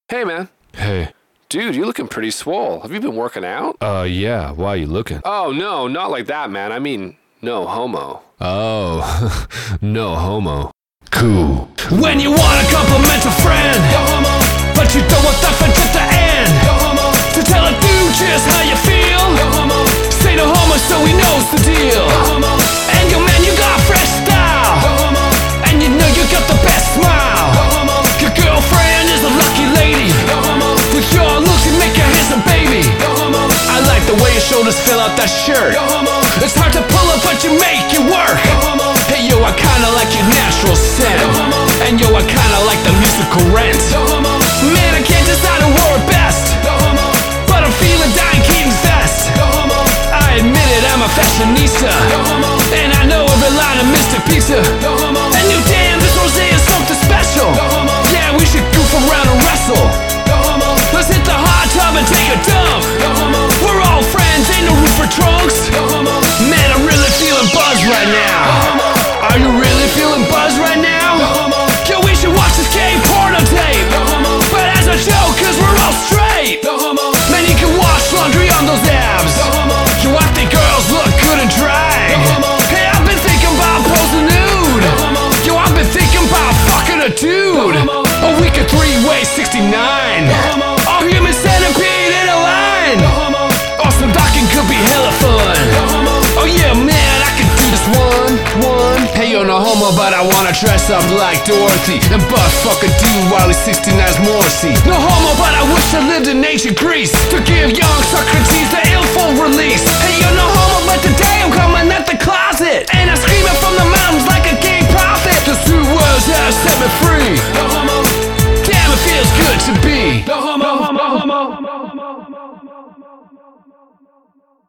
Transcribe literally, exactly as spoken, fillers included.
Hey, man. Hey. Dude, you're looking pretty swole. Have you been working out? Uh, yeah. Why are you looking? Oh, no, not like that, man. I mean, no homo. Oh, no homo. Cool. When you wanna compliment a friend, no homo, but you don't want that friend at the end, no homo, to tell a dude just how you feel, no homo, say no homo so he knows the deal, no homo, and yo man you got fresh style, no homo, and you know you got the best smile, no homo, your girlfriend is a lucky lady, no homo, with your looks you make her handsome baby, no homo, I like the way your shoulders fill out that shirt, no homo, it's hard to pull up but you make it work, no homo, hey yo I kinda like your natural scent, no homo, and yo I kinda like the musical Rent, no homo, man I can't decide who wore it best, no homo, but I'm feeling Diane Keaton's vest, no homo, I admit it I'm a fashionista, no homo, and I know every line of Mister Pizza, no homo, and you damn this rosé is something special, no homo, yeah we should goof around and wrestle, no homo, let's hit the hot tub and take a dump, no homo, we're all friends ain't no room for trunks, no homo, man I'm really feeling buzzed right now, no homo, are you really feeling buzzed right now? No homo. Yo, we should watch this gay porno tape. No homo. But as a joke, cause we're all straight. No homo. Man, you can wash laundry on those abs. No homo. Yo, I think girls look good and dry. No homo. Hey, I've been thinking about posing nude. No homo. Yo, I've been thinking about fucking a dude. No homo. A week of three-way sixty-nine. No homo. All human centipede in a line. No homo. Awesome docking could be hella fun. No homo. Oh yeah, man, I could do this one, one. Hey, yo, no homo, but I wanna dress up like Dorothy and butt fuck a dude while he sixty-nine's Morrissey. No homo, but I wish I lived in ancient Greece to give young Socrates the ill full release. Hey, yo, no homo, but today I'm coming at the closet and I'm screaming from the mountains like a gay prophet. The two words have set me free. No homo, damn, it feels good to be. No homo, no homo, no homo, no homo.